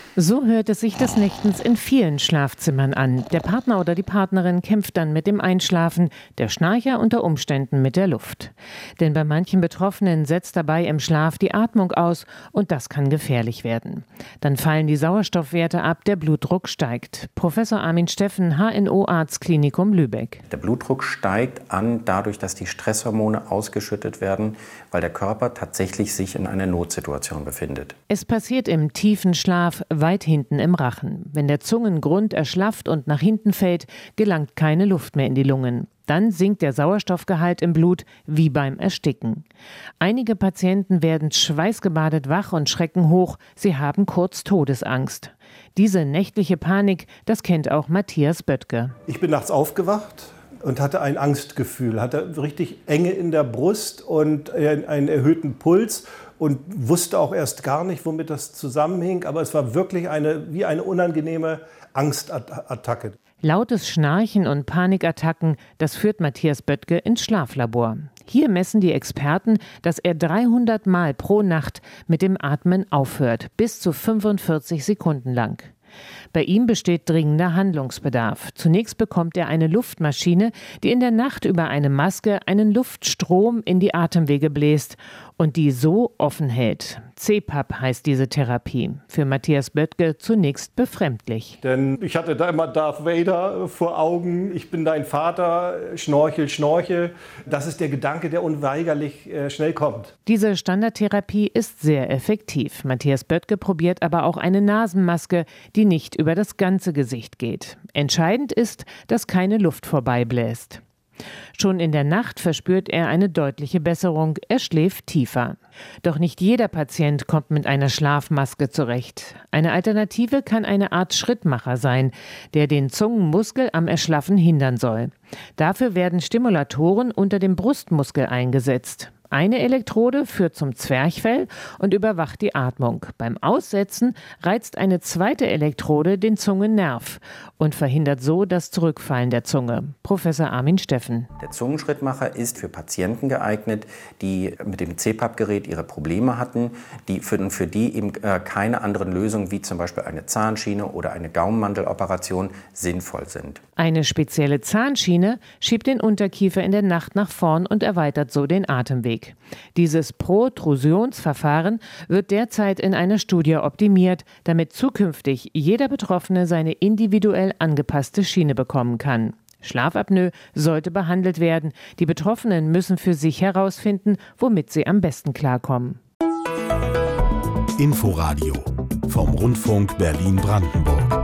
So hört es sich des Nächtens in vielen Schlafzimmern an. Der Partner oder die Partnerin kämpft dann mit dem Einschlafen, der Schnarcher unter Umständen mit der Luft. Denn bei manchen Betroffenen setzt dabei im Schlaf die Atmung aus und das kann gefährlich werden. Dann fallen die Sauerstoffwerte ab, der Blutdruck steigt. Professor Armin Steffen, HNO-Arztklinikum Lübeck. Der Blutdruck steigt an dadurch, dass die Stresshormone ausgeschüttet werden, weil der Körper tatsächlich sich in einer Notsituation befindet. Es passiert im tiefen Schlaf, weit hinten im Rachen. Wenn der Zungengrund erschlafft und nach hinten fällt, gelangt keine Luft mehr in die Lungen. Dann sinkt der Sauerstoffgehalt im Blut wie beim Ersticken. Einige Patienten werden schweißgebadet wach und schrecken hoch. Sie haben kurz Todesangst. Diese nächtliche Panik, das kennt auch Matthias Böttke. Ich bin nachts aufgewacht und hatte ein Angstgefühl, hatte richtig Enge in der Brust und einen erhöhten Puls und wusste auch erst gar nicht, womit das zusammenhing. Aber es war wirklich wie eine unangenehme Angstattacke. Lautes Schnarchen und Panikattacken, das führt Matthias Böttke ins Schlaflabor. Hier messen die Experten, dass er 300 Mal pro Nacht mit dem Atmen aufhört, bis zu 45 Sekunden lang. Bei ihm besteht dringender Handlungsbedarf. Zunächst bekommt er eine Luftmaschine, die in der Nacht über eine Maske einen Luftstrom in die Atemwege bläst und die so offen hält. CPAP heißt diese Therapie. Für Matthias Böttke zunächst befremdlich. Denn ich hatte da immer Darth Vader vor Augen. Ich bin dein Vater, Schnorchel, Schnorchel. Das ist der Gedanke, der unweigerlich schnell kommt. Diese Standardtherapie ist sehr effektiv. Matthias Böttke probiert aber auch eine Nasenmaske, die nicht über das ganze Gesicht geht. Entscheidend ist, dass keine Luft vorbeibläst. Schon in der Nacht verspürt er eine deutliche Besserung, er schläft tiefer. Doch nicht jeder Patient kommt mit einer Schlafmaske zurecht. Eine Alternative kann eine Art Schrittmacher sein, der den Zungenmuskel am Erschlaffen hindern soll. Dafür werden Stimulatoren unter dem Brustmuskel eingesetzt. Eine Elektrode führt zum Zwerchfell und überwacht die Atmung. Beim Aussetzen reizt eine zweite Elektrode den Zungennerv und verhindert so das Zurückfallen der Zunge. Professor Armin Steffen. Der Zungenschrittmacher ist für Patienten geeignet, die mit dem CPAP-Gerät ihre Probleme hatten, für die eben keine anderen Lösungen wie zum Beispiel eine Zahnschiene oder eine Gaumenmandeloperation sinnvoll sind. Eine spezielle Zahnschiene schiebt den Unterkiefer in der Nacht nach vorn und erweitert so den Atemweg. Dieses Protrusionsverfahren wird derzeit in einer Studie optimiert, damit zukünftig jeder Betroffene seine individuell angepasste Schiene bekommen kann. Schlafapnoe sollte behandelt werden. Die Betroffenen müssen für sich herausfinden, womit sie am besten klarkommen. Inforadio vom Rundfunk Berlin-Brandenburg.